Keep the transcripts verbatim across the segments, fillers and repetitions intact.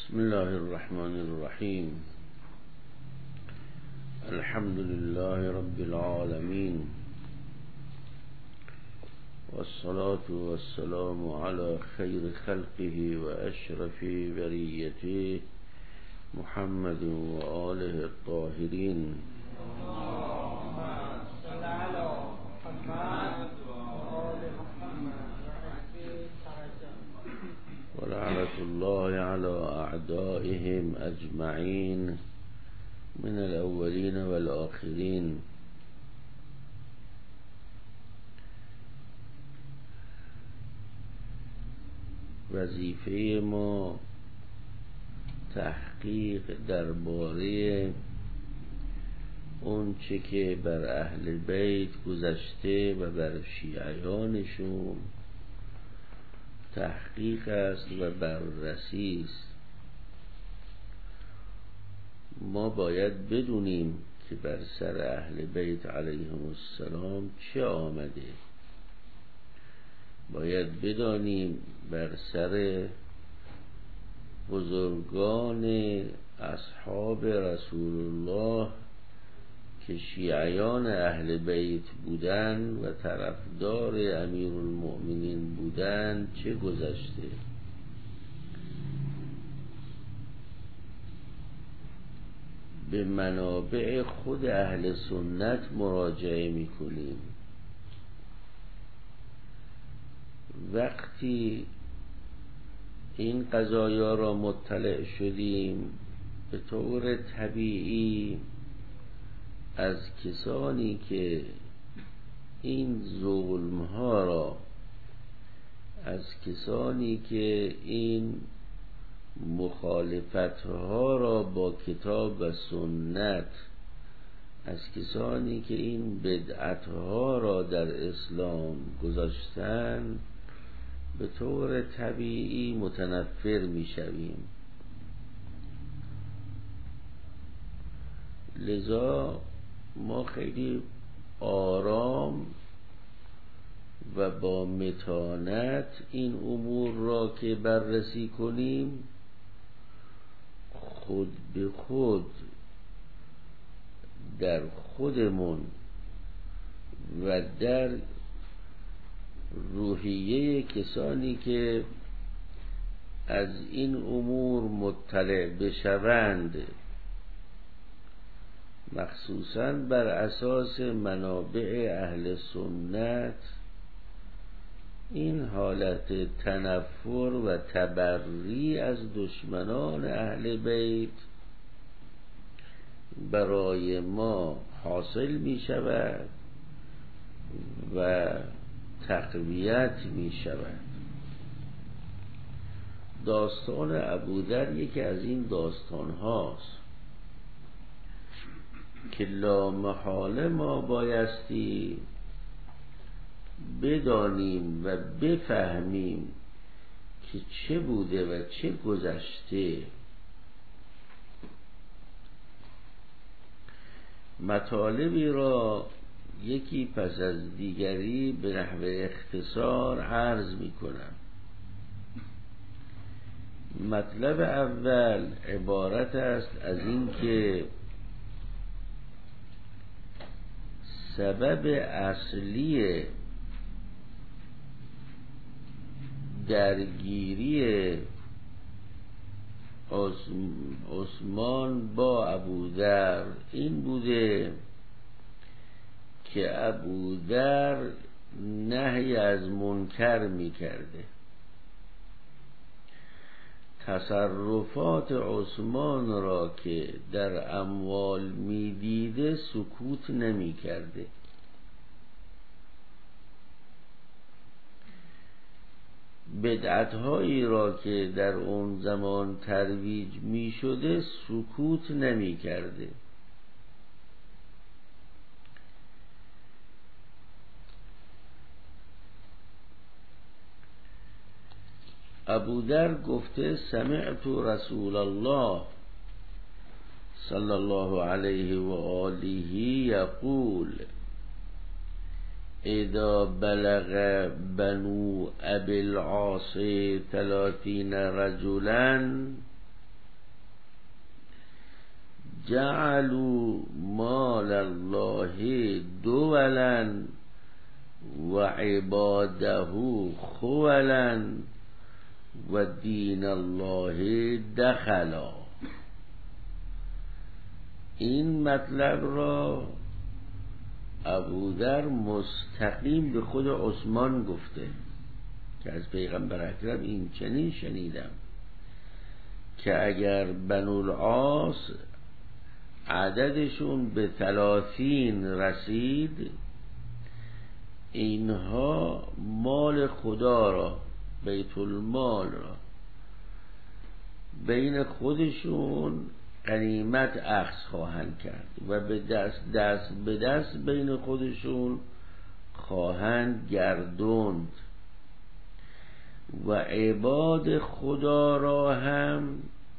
بسم الله الرحمن الرحيم. الحمد لله رب العالمين، والصلاة والسلام على خير خلقه وأشرف بريته محمد وآله الطاهرين. اللهم صل على محمد وآل محمد. ولعنة الله على أعدائهم أجمعين من الأولين والآخرين. وظیفه ما تحقیق درباره اون چه که بر اهل بیت گذشته و بر شیعیانشون تحقیق است و بررسی است. ما باید بدونیم که بر سر اهل بیت علیهم السلام چه آمده. باید بدانیم بر سر بزرگان اصحاب رسول الله که شیعیان اهل بیت بودن و طرفدار امیرالمؤمنین بودن چه گذشته. به منابع خود اهل سنت مراجعه میکنیم. وقتی این قضایا را مطلع شدیم به طور طبیعی از کسانی که این ظلم ها را، از کسانی که این مخالفت ها را با کتاب و سنت، از کسانی که این بدعت ها را در اسلام گذاشتن به طور طبیعی متنفر می شویم. لذا ما خیلی آرام و با متانت این امور را که بررسی کنیم، خود به خود در خودمون و در روحیه کسانی که از این امور مطلع بشوند، مخصوصاً بر اساس منابع اهل سنت، این حالت تنفر و تبری از دشمنان اهل بیت برای ما حاصل می شود و تقویت می شود. داستان ابوذر یکی از این داستان هاست که لامحاله ما بایستی بدانیم و بفهمیم که چه بوده و چه گذشته. مطالبی را یکی پس از دیگری به نحو اختصار عرض می کنم. مطلب اول عبارت است از این که سبب اصلی درگیری عثمان با ابوذر این بوده که ابوذر نهی از منکر می کرده. تصرفات عثمان را که در اموال می دیده سکوت نمی کرده. بدعتهایی را که در اون زمان ترویج می شده سکوت نمی کرده. ابوذر گفته سمعت رسول الله صلی الله علیه و آله یقول اذا بلغ بنو ابی العاص ثلاثین رجلا جعلوا مال الله دولا و عباده خولا و دین الله دخلا. این مطلب را ابوذر مستقیم به خود عثمان گفته که از پیغمبر اکرم این چنین شنیدم که اگر بنو العاص عددشون به ثلاثین رسید، اینها مال خدا را، بیت المال را، بین خودشون غنیمت اخذ خواهند کرد و به دست دست به دست بین خودشون خواهند گردوند و عباد خدا را هم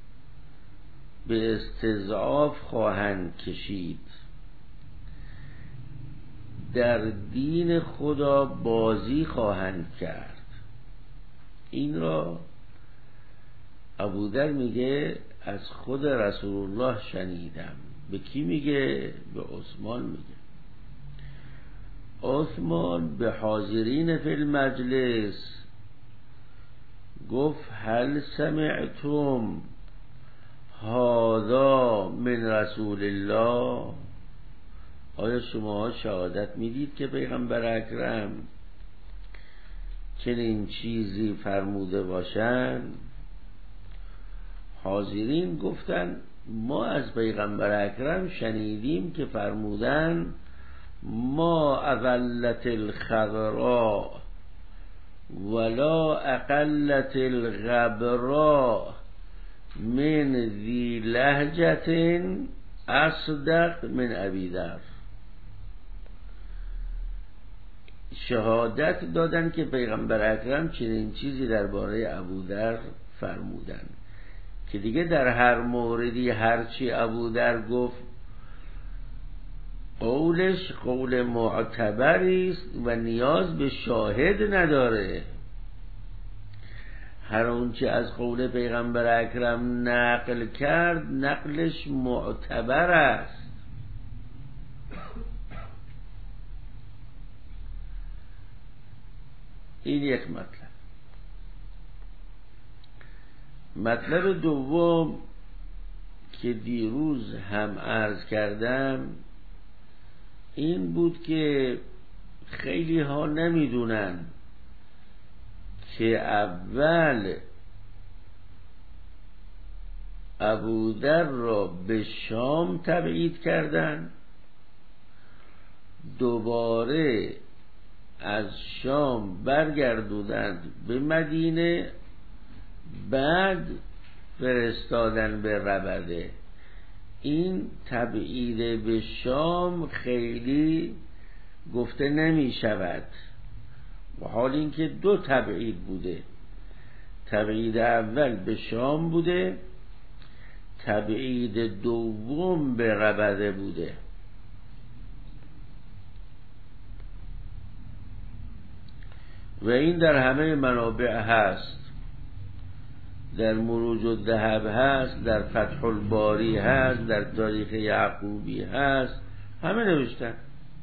به استضعاف خواهند کشید، در دین خدا بازی خواهند کرد. این را ابوذر میگه از خود رسول الله شنیدم. به کی میگه؟ به عثمان میگه. عثمان به حاضرین فی المجلس گفت هل سمعتم هذا من رسول الله؟ آیا شما شهادت میدید که پیغمبر اکرم چنین چیزی فرموده باشند؟ حاضرین گفتن ما از پیغمبر اکرم شنیدیم که فرمودن ما اذلت الخضراء ولا اقلت الغبراء من ذی لهجت اصدق من ابی ذر. شهادت دادن که پیغمبر اکرم چنین چیزی درباره ابوذر فرمودن که دیگه در هر موردی هرچی ابوذر گفت قولش قول معتبری است و نیاز به شاهد نداره. هر اونچه از قول پیغمبر اکرم نقل کرد نقلش معتبر است. این یک مطلب. مطلب دوم که دیروز هم عرض کردم این بود که خیلی ها نمیدونن که اول ابوذر را به شام تبعید کردن، دوباره از شام برگردودند به مدینه، بعد فرستادن به ربده. این تبعید به شام خیلی گفته نمی شود، و حال اینکه دو تبعید بوده. تبعید اول به شام بوده، تبعید دوم به ربده بوده. و این در همه منابع هست، در مروج الذهب هست، در فتح الباری هست، در تاریخ یعقوبی هست، همه نوشتن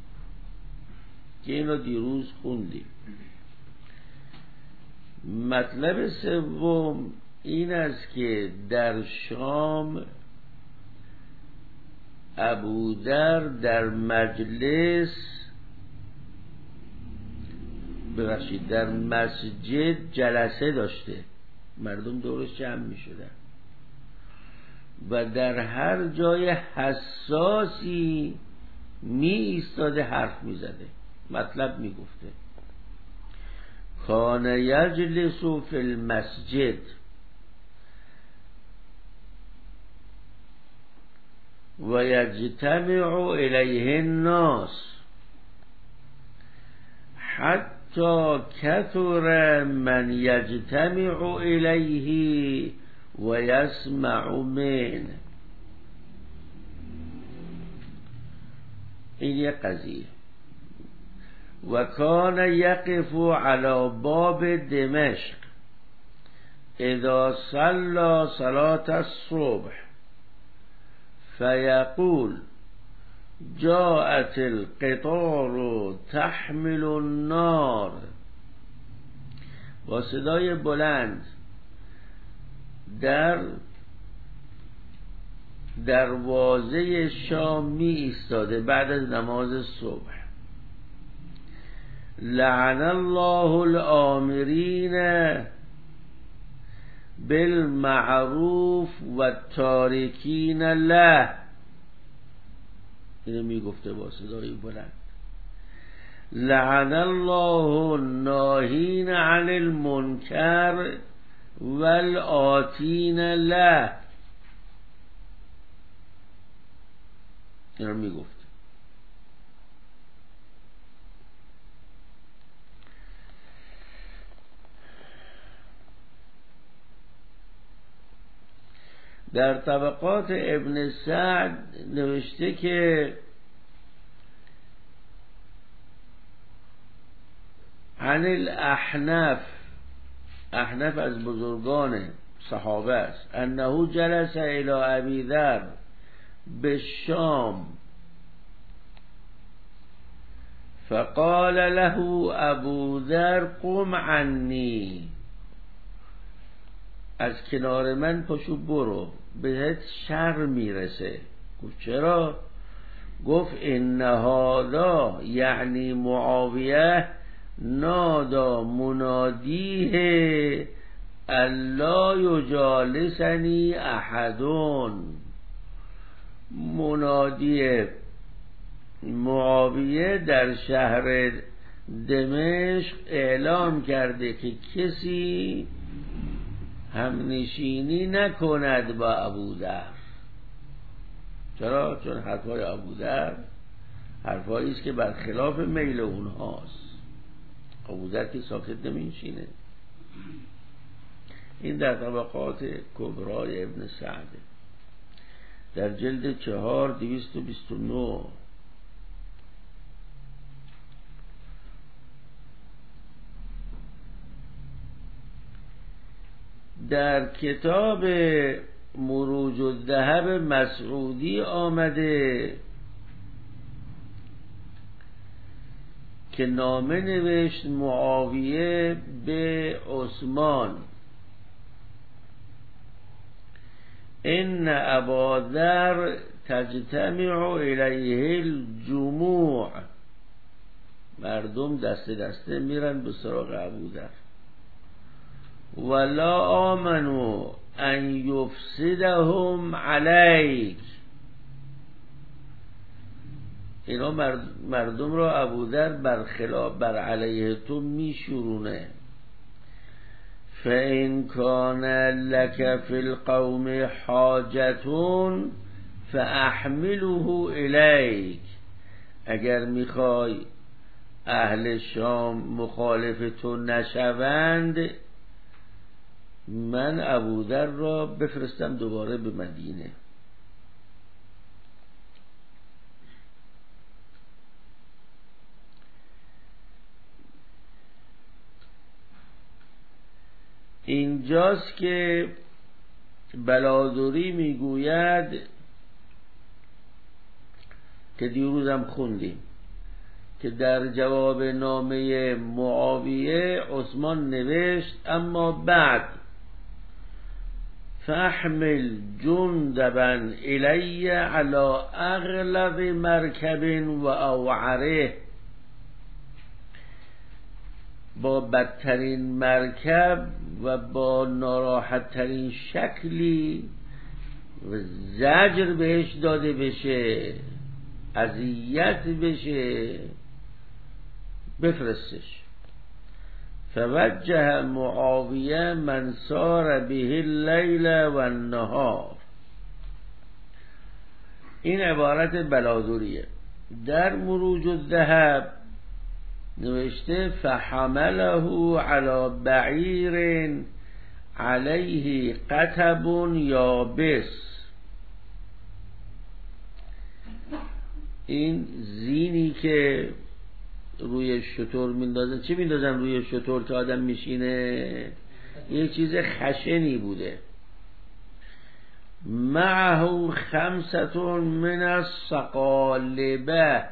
که این رو دیروز خوندیم. مطلب سوم این است که در شام ابوذر در مجلس ببخشید در مسجد جلسه داشته، مردم دورش جمع می شدن و در هر جای حساسی می ایستاده حرف می زده، مطلب می گفته. کان یجلس فی المسجد و یجتمع الیه الناس حتی کثر من یجتمع الیه و یسمع من. این یک قضیه. و کان یقف علی باب دمشق اذا صلى صلاة الصبح فیقول جاءت القطار تحمل النار، با صدای بلند در دروازه شام می ایستاده بعد از نماز صبح. لعن الله الآمرین بالمعروف و تارکین له، اینو می گفته با صدای بلند. لعن الله الناهین عن المنکر والآتین له، اینو می گفته. در طبقات ابن سعد نوشته که عن الاحنف، احنف از بزرگان صحابه است، انه جلس الى ابی ذر بالشام فقال له ابو ذر قم عنی، از کنار من پاشو برو، بهت شر میرسه. گفت چرا؟ گفت ان هذا یعنی معاویه نادا منادیه الا یجالسنی احدون، منادی معاویه در شهر دمشق اعلام کرده که کسی همنشینی نکند با ابوذر. چرا؟ چون حرفای ابوذر حرفایی است که برخلاف میل اونهاست. ابوذر که ساکت نمیشینه. این در طبقات کبرای ابن سعد در جلد چهار دویست و بیست و نه. در کتاب مروج الذهب مسعودی آمده که نامه نوشت معاویه به عثمان ان ابا ذر تجتمع الیه الجموع، مردم دسته دسته میرن به سراغ ابوذر، ولا آمنوا ان یفسدهم علیک، اینا مردم را ابوذر برخلاف بر علیه تو میشورونه. فإن كان لك في القوم حاجتون فاحمله الیک، اگر میخوای اهل شام مخالف تو نشوند من ابوذر را بفرستم دوباره به مدینه. اینجاست که بلادوری میگوید که دیروزم خوندیم که در جواب نامه معاویه عثمان نوشت اما بعد فاحمل جندبا الی علی اغلب مرکب و اوعره، با بدترین مرکب و با ناراحت ترین شکلی زجر بهش داده بشه، اذیت بشه، بفرستش. فوجه معاویه من سار به اللیل و النهار، این عبارت بلادوریه. در مروج الذهب نوشته فحمله علی بعیر علیه قطب یابس، این زینی که روی شتر میندازن، چی میندازن روی شتر که آدم میشینه؟ یه چیز خشنی بوده. معه خمسة من الصقالبه،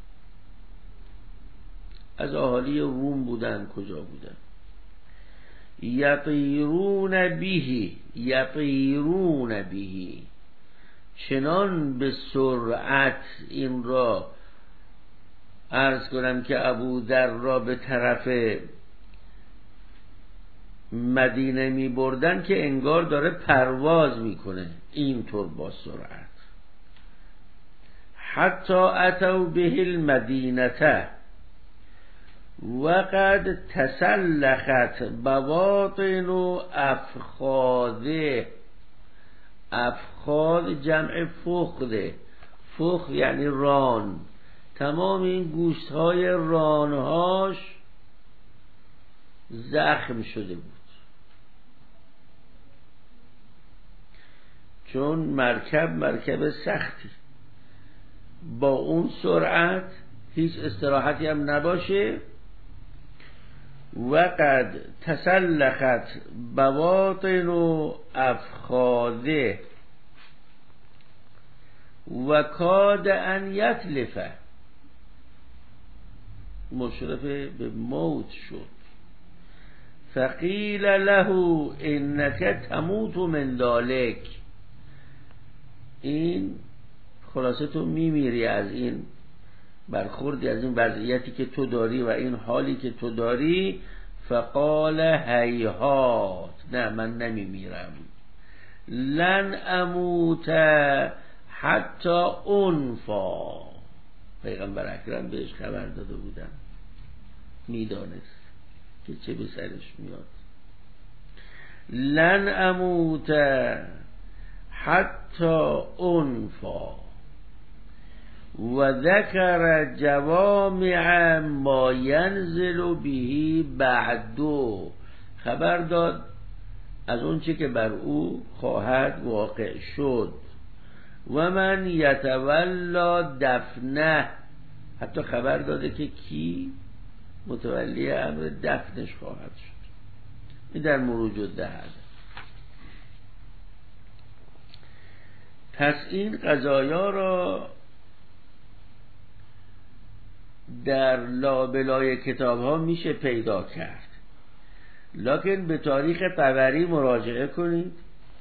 از اهالی روم بودن. کجا بودن؟ یطیرون به، یطیرون به، چنان به سرعت این را عرض کنم که ابو در را به طرف مدینه می بردن که انگار داره پرواز میکنه، اینطور با سرعت. حتی اتوا به المدینه وقد تسلخت بواطن و افخاذه. افخاذ جمع فخذه، فخذ یعنی ران، تمام این گوشت های رانهاش زخم شده بود، چون مرکب مرکب سختی با اون سرعت هیچ استراحتی هم نباشه. وقد تسلخت بواطن و افخاذه و کاد ان یتلفه، مشرف به موت شد. فقیل له انک تموت من ذلک، این خلاصه تو میمیری از این برخوردی، از این وضعیتی که تو داری و این حالی که تو داری. فقال هیهات، نه من نمیمیرم. لن اموت حتی انفا، پیغمبر اکرم بهش خبر داده بودن، میدانست که چه به سرش میاد. لن اموت حتی انفا و ذکر جوامع ما ینزل به بعدو، خبر داد از اون چه که بر او خواهد واقع شد. و من یتولا دفنه، حتی خبر داده که کی متولی امر دفنش خواهد شد. این در مروج الدهر. پس این قضایا را در لابلای کتاب ها میشه پیدا کرد، لکن به تاریخ طبری مراجعه کنید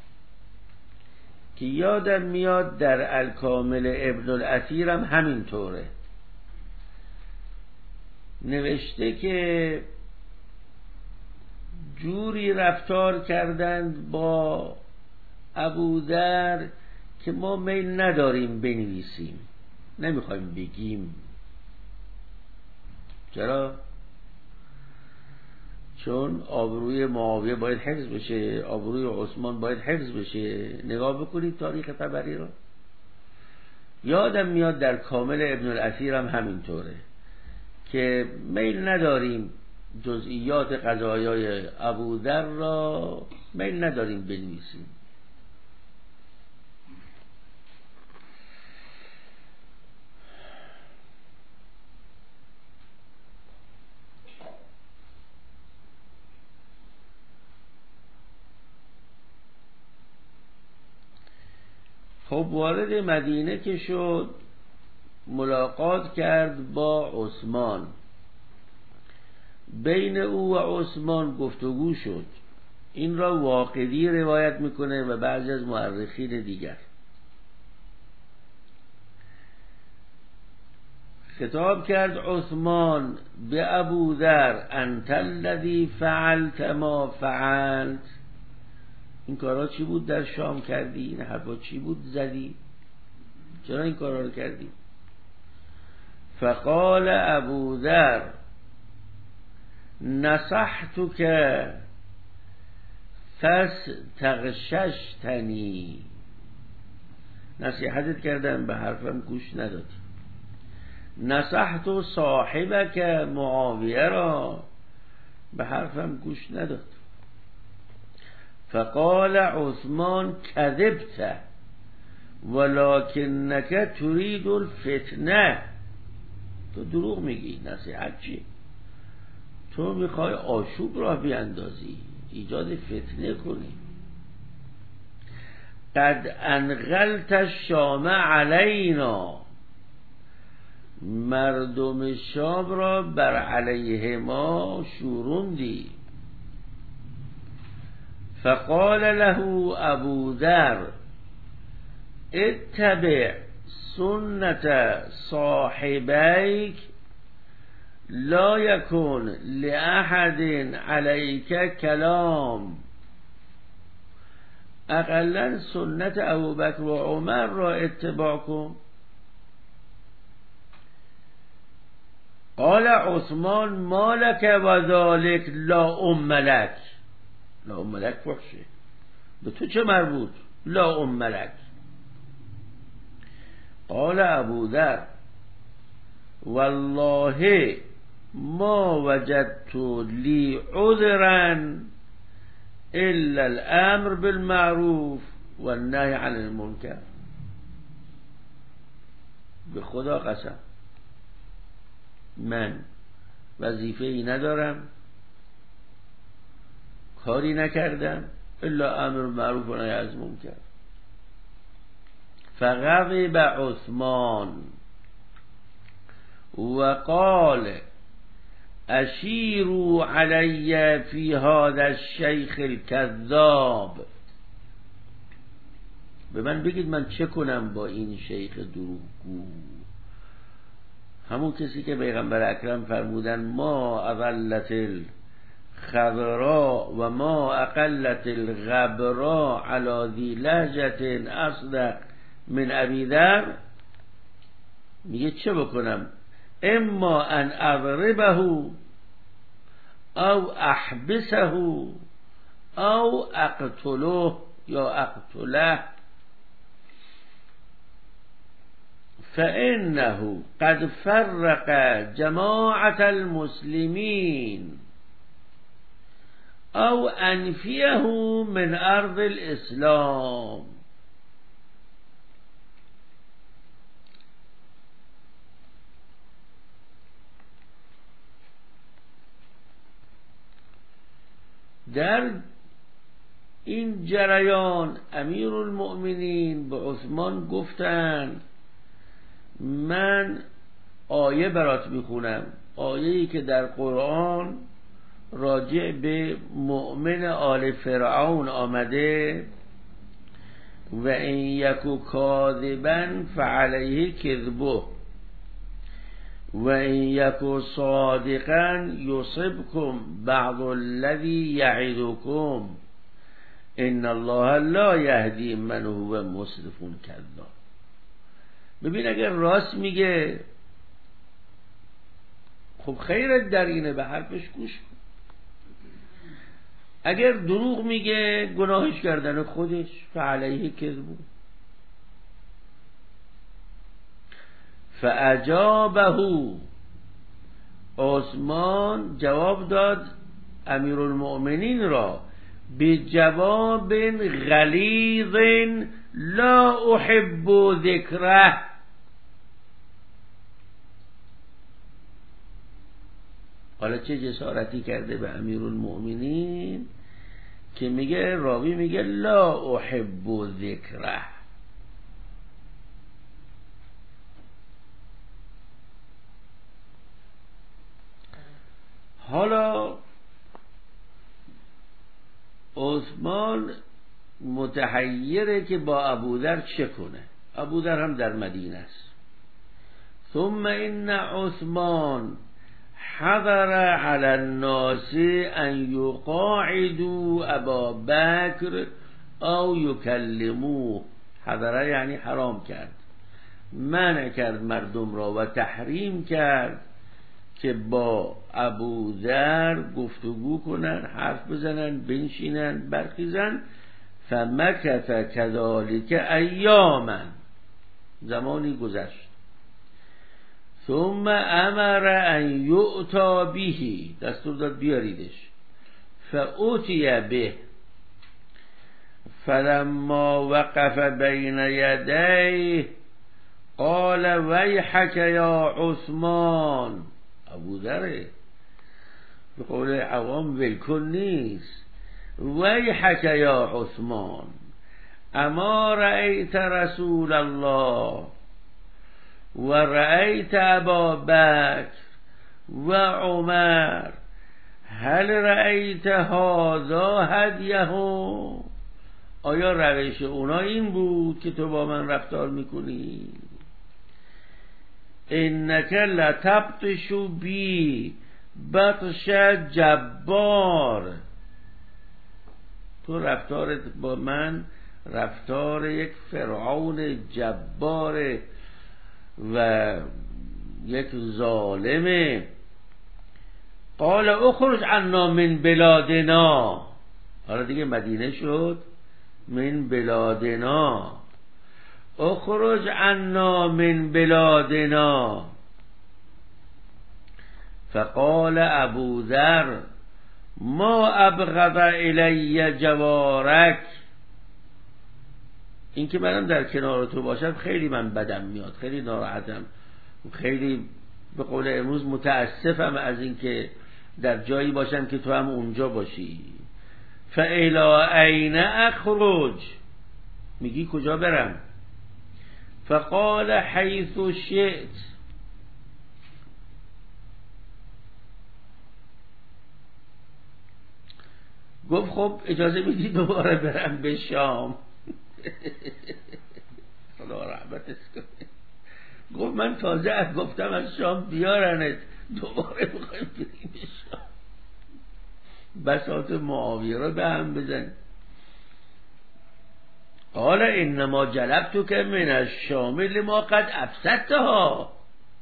که یادم میاد در الکامل ابن الاثیر هم همین طوره نوشته که جوری رفتار کردند با ابوذر که ما میل نداریم بنویسیم، نمیخوایم بگیم. چرا؟ چون آبروی معاویه باید حفظ بشه، آبروی عثمان باید حفظ بشه. نگاه بکنید تاریخ طبری رو. یادم میاد در کامل ابن الاثیر هم همینطوره که میل نداریم جزئیات قضایای ابوذر را میل نداریم بنویسیم. خب وارد مدینه که شد، ملاقات کرد با عثمان، بین او و عثمان گفتگو شد. این را واقدی روایت میکنه و بعضی از مورخین دیگر. خطاب کرد عثمان به ابوذر انت الذی فعلت ما فعلت، این کارا چی بود در شام کردی؟ این حرفا چی بود زدی؟ چرا این کارا رو کردی؟ فقال ابوذر نصحتک فاستغششتنی، نصیحتت کردم به حرفم گوش ندادی. نصحت صاحبک معاویه را، به حرفم گوش نداد. فقال عثمان کذبت ولکنک ترید الفتنه، تو دروغ میگی. نصیحت چی؟ تو میخوای آشوب راه بیاندازی، ایجاد فتنه کنی. قد انقلت الشام علینا، مردم شام را بر علیه ما شوروندی. فقال له ابو ذر اتبع سنت صاحبیک لا یکن لأحد علیک کلام. اقلا سنت ابوبکر و عمر را اتباع کن. قال عثمان ما لك و ذلك لا ام لك. لا ام لك فحشه، به تو چه مربوط؟ لا ام لك. قال ابو ذر والله ما وجدت لی عذرا الا الامر بالمعروف والنهی عن المنکر. به خدا قسم من وظیفه ای ندارم، کاری نکردم الا امر معروف و نهی از منکر. فغضب عثمان و قال اشیروا علی فی هذا الشیخ الکذاب. به من بگید من چه کنم با این شیخ دروغگو، همون کسی که پیغمبر اکرم فرمودن ما اقلت الخضراء و ما اقلت الغبراء علی ذی لهجة اصدق من ابی ذر. میگه چه بکنم؟ اما ان اضربه او احبسه او اقتله یا اقتله فانه قد فرق جماعة المسلمین او انفیه من ارض الاسلام. در این جریان امیر المؤمنین به عثمان گفتن من آیه برات میخونم، آیه‌ای که در قرآن راجع به مؤمن آل فرعون آمده و این یکو کاذبا فعلیه کذبه و این یکو صادقا یصبکم بعض الذی یعدکم ان الله لا یهدی من هو مسرف کذاب. ببین اگر راست میگه خب خیرت در اینه، به حرفش گوش کن. اگر دروغ میگه گناهش کردن خودش، فعلیه کذبه. فاجابه عثمان جواب داد امیرالمؤمنین را به جواب غلیظ لا احب ذکره. حالا چه جسارتی کرده به امیرالمؤمنین که میگه، راوی میگه لا احب ذکره. حالا عثمان متحیره که با ابوذر چه کنه. ابوذر هم در مدینه است. ثم ان عثمان حضر على الناس ان یقاعدوا ابا بکر او یکلموه. حضر یعنی حرام کرد، منع کرد مردم را و تحریم کرد که با ابوذر گفتگو کنن، حرف بزنن، بنشینن، برخیزن. فمکث کذالک ایاما، زمانی گذشت. ثم امر ان یؤتا به، دستور داد بیاریدش. فاوتی به فلما وقف بین یدیه قال ویحک یا عثمان. ابوذر به قول عوام ولکن نیست. ویحک یا عثمان اما رأیت رسول الله و رأیت ابا بکر و عمر هل رأیت هذا هدیه؟ آیا روش اونا این بود که تو با من رفتار میکنی؟ انک لتبطش بی بطش جبار، تو رفتارت با من رفتار یک فرعون جبار و یک ظالمه. قال اخرج عنا من بلادنا، حالا دیگه مدینه شد، من بلادنا، اخرج عنا من بلادنا. فقال ابو ذر ما ابغض الی جوارک، این که منم در کنار تو باشم خیلی من بدم میاد، خیلی ناراحتم، خیلی به قول امروز متاسفم از این که در جایی باشم که تو هم اونجا باشی. فالی این اخرج، میگی کجا برم؟ فقال حیث شئت، گفت خب اجازه میدی دوباره برم به شام؟ خدا رحمتش کنه. گفت من تازه از گفتم از شام بیارنت، دوباره میخوایم بریم به شام؟ بساط معاویه رو به هم بزن. قال انما جلبتك من الشام لما قد افسدتها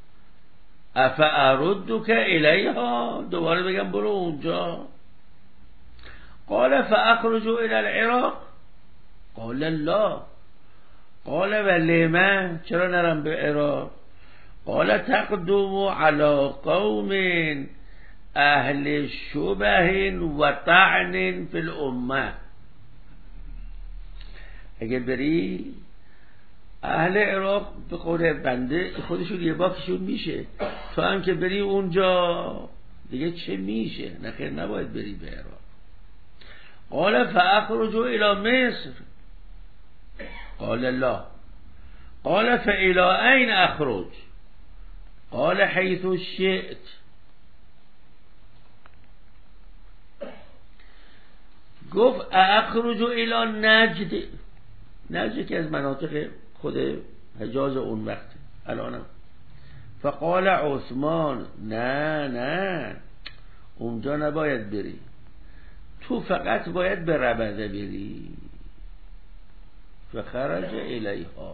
افاردك الیها، دوباره بگم برو اونجا؟ قال فاخرجوا الى العراق، قال لا. قال ولما، چرا نرم به عراق؟ قال تقدم على قوم اهل شبه و طعن فی الامه، اگه بری اهل عراق به قول بنده خودشون یه باکشون میشه، تو هم که بری اونجا دیگه چه میشه؟ نخیر نباید بری به عراق. قال فاخرجوا الى مصر، قال لا. قال فالى این اخرج؟ قال حیث شئت. گفت اخرج الى نجد، نجد که از مناطق خود حجاز اون وقت الانم. فقال عثمان نه نه اونجا نباید بری، تو فقط باید به ربده بری. فخرج الیها.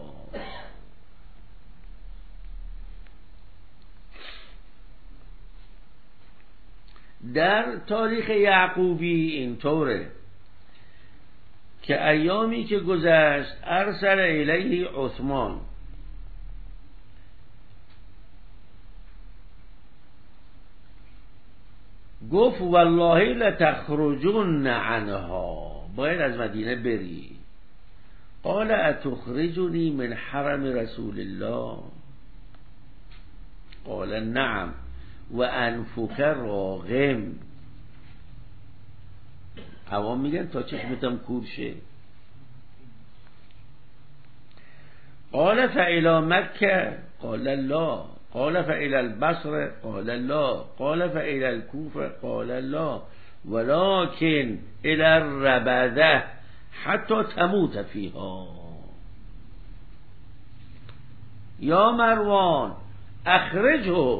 در تاریخ یعقوبی اینطوره که ایامی که گذشت ارسل الیه عثمان، گفت والله لتخرجن عنها، باید از مدینه بری. قال اتخرجنی من حرم رسول الله؟ قال نعم و انفک راغم. عوام میگن تا چشمتم کور شه. قال فالی مکه؟ قال لا. قال فالی البصره؟ قال لا. قال فالی الکوفه؟ قال لا. ولكن الى الربده حتی تموت فیها. یا مروان اخرجه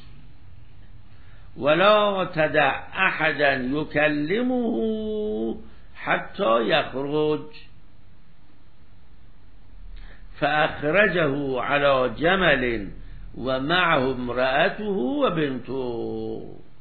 ولا تدع احدا یکلمه حتی یخرج. فاخرجه على جمل و معه امرأته و بنته.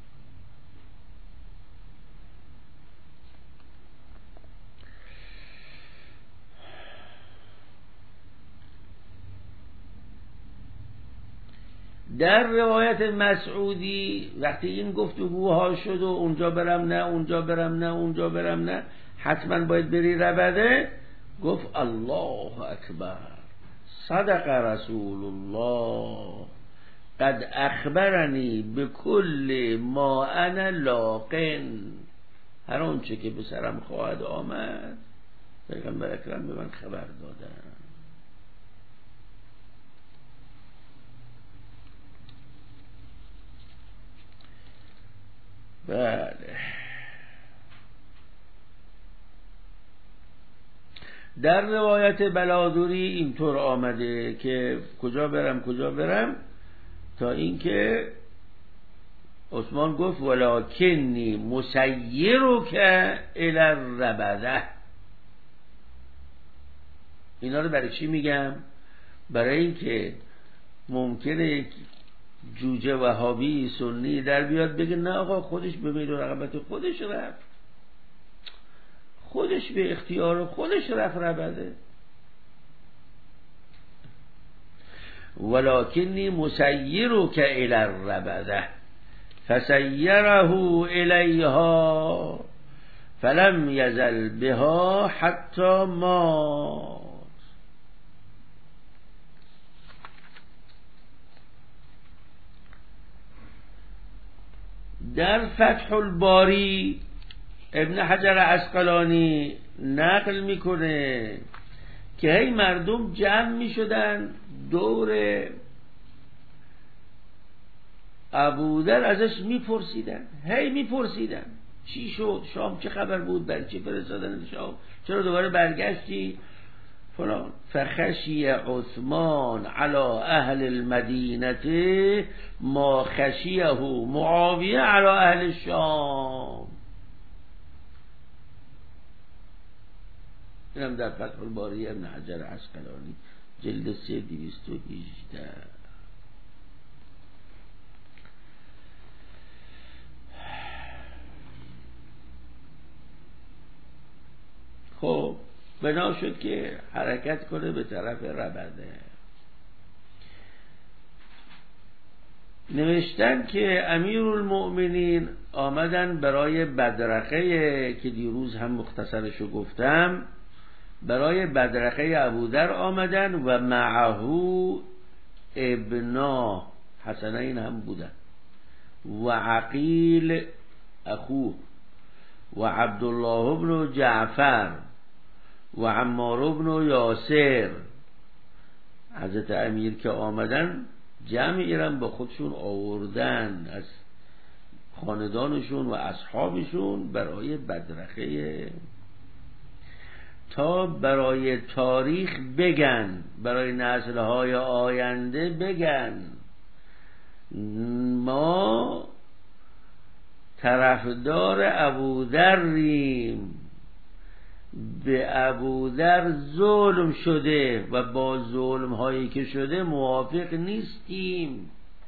در روایت مسعودی وقتی این گفتگوها شد و اونجا برم نه اونجا برم نه اونجا برم نه حتما باید بری ربده، گفت الله اکبر صدق رسول الله قد اخبرنی بكل ما انا لاقن، هر اونچه که به سرم خواهد آمد پیغمبر اکرم به من خبر دادن. بله. در روایت بلادوری اینطور آمده که کجا برم کجا برم، تا اینکه عثمان گفت ولکنی مسیرک الی الربده. اینا رو برای چی میگم؟ برای اینکه ممکنه یک جوجه وهابی سنی در بیاد بگه نه آقا خودش به میل و رغبت خودش رفت، خودش به اختیار خودش رفت ربده. ولکنی مسیرک الی الربده فسیره الیها فلم یزل بها حتی مات. در فتح الباری ابن حجر عسقلانی نقل میکنه که هی مردم جمع میشدن دور ابوذر، ازش میپرسیدن، هی میپرسیدن چی شد، شام چه خبر بود، برای چه فرستادن شام، چرا دوباره برگشتی فلان. فخشی عثمان علی اهل المدینه ما خشیه معاویه علی اهل الشام. اینم در فتح الباری ابن حجر عسقلانی جلد سه دویست و هجده. خب بنا شد که حرکت کنه به طرف ربده. نوشتن که امیرالمؤمنین آمدن برای بدرقه که دیروز هم مختصرشو گفتم، برای بدرقه ابوذر آمدن و معه ابنا حسنین هم بودن و عقیل اخوه و عبدالله بن جعفر و عمار بن یاسر. حضرت امیر که آمدن جمع ایران با خودشون آوردن از خاندانشون و اصحابشون برای بدرقه، تا برای تاریخ بگن، برای نسل‌های آینده بگن ما طرفدار ابوذریم، به ابوذر ظلم شده و با ظلم هایی که شده موافق نیستیم.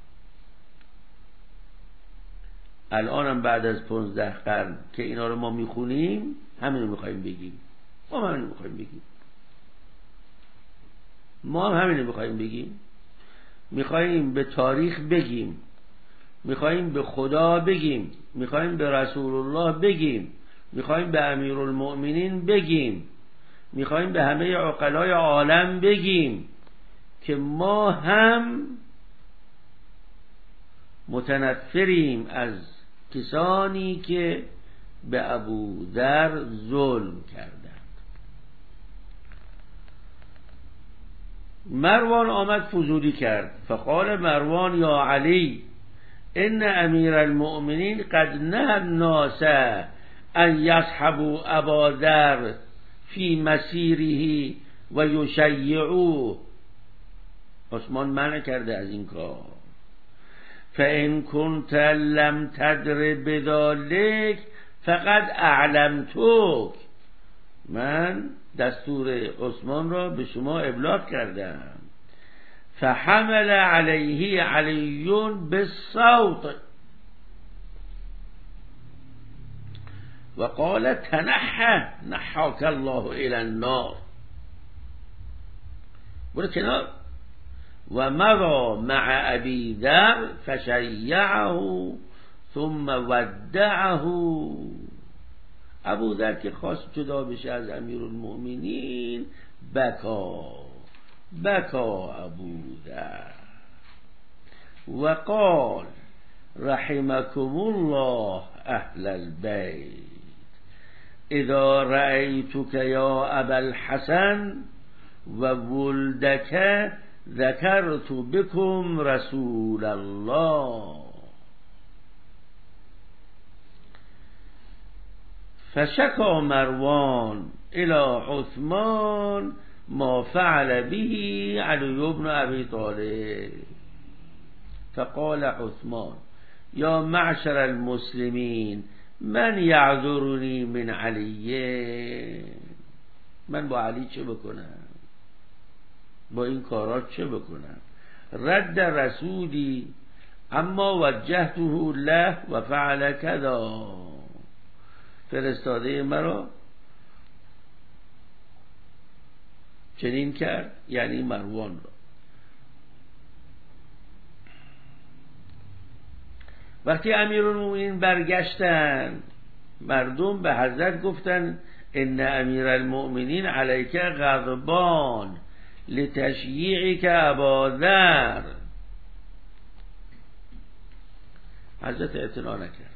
الانم بعد از پانزده قرن که اینا رو ما میخونیم همینو میخوایم بگیم، ما همینو میخوایم بگیم ما هم همینو میخوایم بگیم میخوایم به تاریخ بگیم، میخوایم به خدا بگیم، میخوایم به رسول الله بگیم، میخوایم به امیرالمؤمنین بگیم، میخوایم به همه عقلای عالم بگیم که ما هم متنفریم از کسانی که به ابوذر ظلم کردند. مروان آمد فضولی کرد. فقال مروان یا علی ان امیر المؤمنین قد نهى الناس ان یصحبوا اباذر فی مسیره و یشیعوه. عثمان منع کرده از این کار. فان كنت لم تدر بذلك فقد اعلمتك. من دستور عثمان را به شما ابلاغ کردم. فحمل علیه علی بالصوت و قال تنحى نحاك الله الى النار. برو کنار. و مضى مع ابی ذر فشیعه ثم ودعه. ابو ذر که خواست جدا بشه از امیرالمؤمنین بکا بکا ابو ذر و قال رحمكم الله اهل البيت اذا رأیتک یا ابا الحسن و ولدک ذکرت بکم رسول الله. فشکا مروان الى عثمان ما فعل به علی بن ابی طالب. فقال عثمان یا معشر المسلمین من یعذرنی من علی، من با علی چه بکنم، با این کارات چه بکنم. رد رسولی اما وجهته له و فعل کذا، فرستاده مرا چنین کرد، یعنی مروان را. وقتی امیرالمومنین برگشتن مردم به حضرت گفتن ان امیرالمومنین علیک غضبان لتشییعک ابا ذر. حضرت اعتنا نکرد.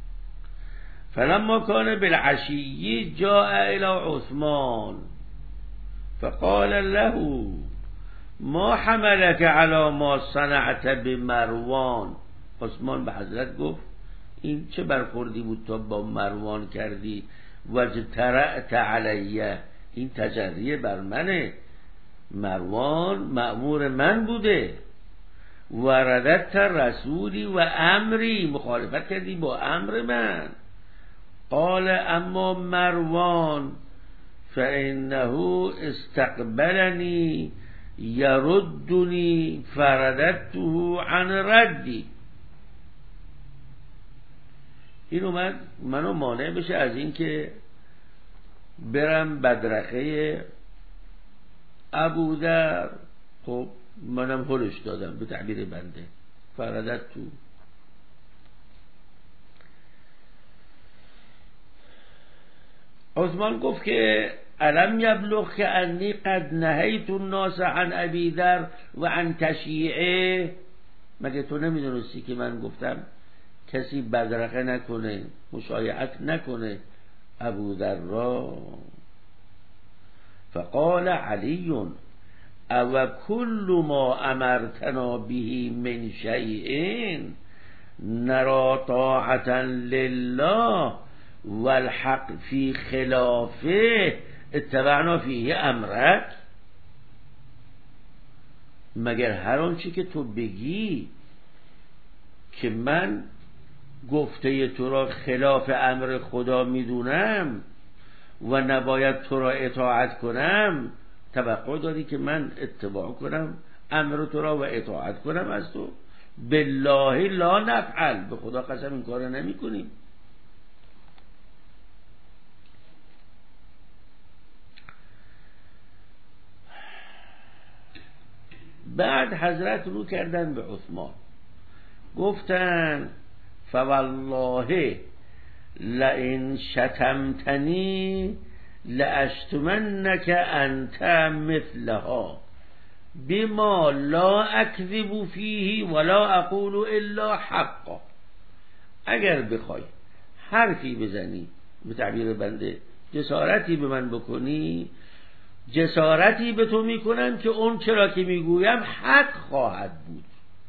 فلما کان بالعشی جاء الى عثمان فقال له ما حملك على ما صنعت بمروان. عثمان به حضرت گفت این چه برخوردی بود تا با مروان کردی؟ وجترأت علیه، این تجریه بر منه، مروان مأمور من بوده. وردت رسولی و امری، مخالفت کردی با امر من. قال اما مروان فانه استقبلنی یردنی فرددته عن ردی. این اومد منو مانع بشه از این که برم بدرخه ابوذر. خب منم هلش دادم به تعبیر بنده، فرددته. عثمان گفت که الم یبلغ که انی قد نهیت الناس عن ابی ذر و عن تشییعه. مگه تو نمیدونستی که من گفتم کسی بدرقه نکنه، مشایعت نکنه ابو ذر را؟ فقال علی او کل ما امرتنا به من شیء نرى طاعتا لله والحق فی خلافه اتبعنا فیه امرک. مگر هر آنچه که تو بگی که من گفته تو را خلاف امر خدا میدونم و نباید تو را اطاعت کنم، توقع داری که من اتباع کنم امر تو را و اطاعت کنم از تو؟ بالله لا نفعل، به خدا قسم این کار نمی کنیم. بعد حضرت رو کردن به عثمان، گفتن فوالله لئن شتمتنی لاشتمنک انت مثلها بما لا اکذب فیه ولا اقول الا حقا. اگر بخوای حرفی بزنی، به تعبیر بنده جسارتی به من بکنی، جسارتی به تو میکنم که اون چرا که میگویم حق خواهد بود.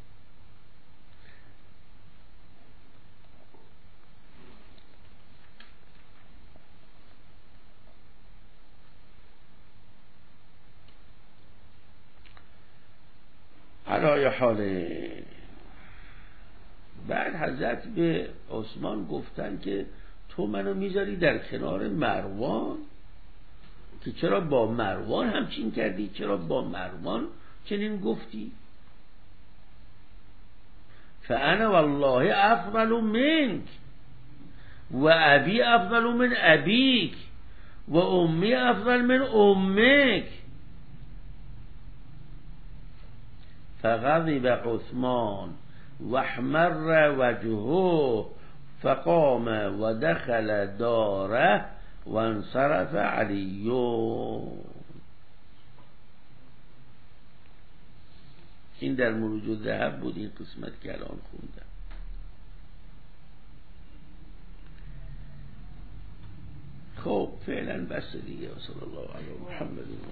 علای حاله. بعد حضرت به عثمان گفتن که تو منو میذاری در کنار مروان، که چرا با مروان همچین کردی، چرا با مروان چنین گفتی؟ فانا والله افضل منک و ابی افضل من ابیک و امی افضل من امک. فغضب عثمان واحمر وجهه فقام ودخل داره وانصرف علی. این در مروج الذهب بود، این قسمت که الان خوندم. خب فعلا بس دیگه. صلی الله علی محمد.